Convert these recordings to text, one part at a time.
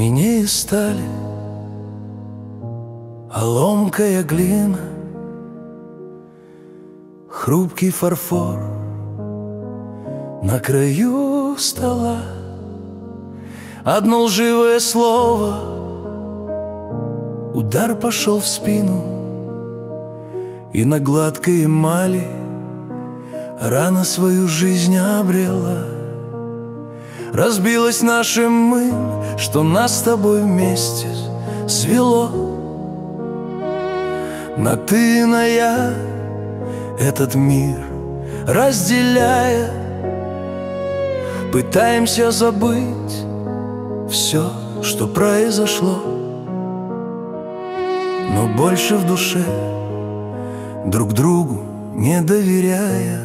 Мы не из стали, а ломкая глина, хрупкий фарфор на краю стола. Одно лживое слово, удар пошел в спину, и на гладкой эмали рана свою жизнь обрела. Разбилось наше «мы», что нас с тобой вместе свело. На ты и на я этот мир разделяя, пытаемся забыть все, что произошло, но больше в душе друг другу не доверяя.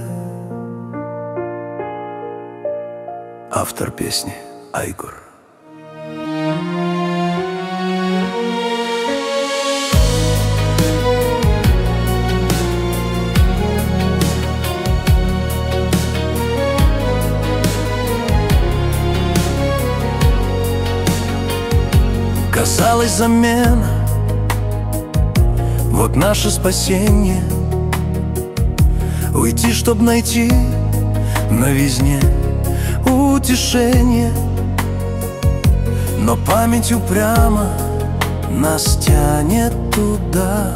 Автор песни Айгор. Казалось, замена — вот наше спасение. Уйти, чтоб найти в новизне утешение. Но память упрямо нас тянет туда,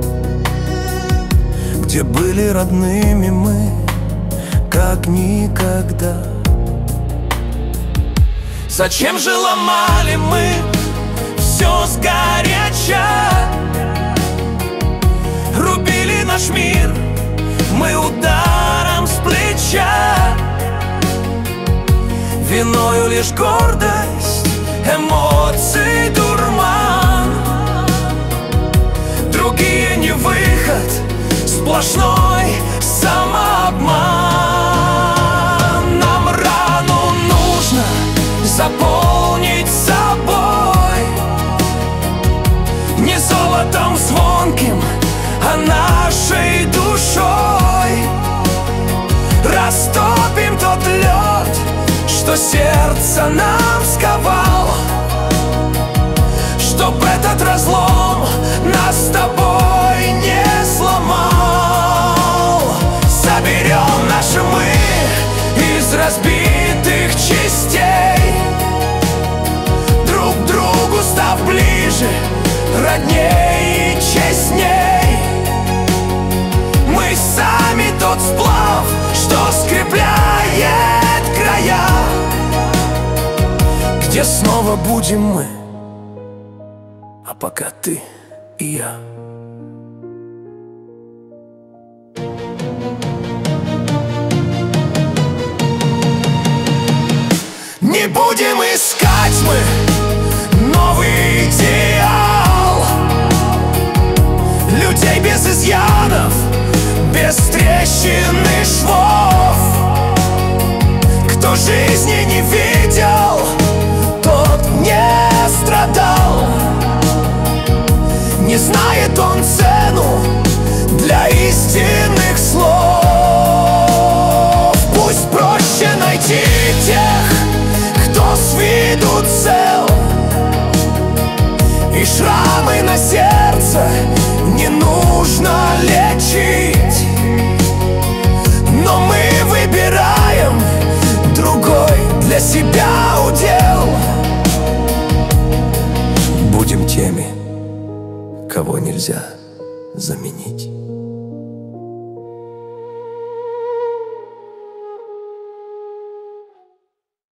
где были родными мы, как никогда. Зачем же ломали мы все сгоряча? Рубили наш мир мы ударом с плеча. Виною лишь гордость, эмоций дурман. Другие не выход, сплошной самообман. Нам рану нужно заполнить собой, не золотом звонким, а нашей душой. Растопим тот лед, что сердце нам сковал, чтоб этот разлом нас с тобой не сломал. Соберем наши «мы» из разбитых частей, друг к другу став ближе, родней и честней. Мы сами тот сплав, что скрепляет края, где снова будем мы, а пока ты и я. Не будем искать мы новый идеал, людей без изъянов, без трещин и швов. Кто жизни не видел, тот не страдал. Не знает он цену для истинных слов. Пусть проще найти тех, кто с виду цел, и шрамы на сердце не нужно лечить. Но мы выбираем другой для себя удел. Будем теми, кого нельзя заменить.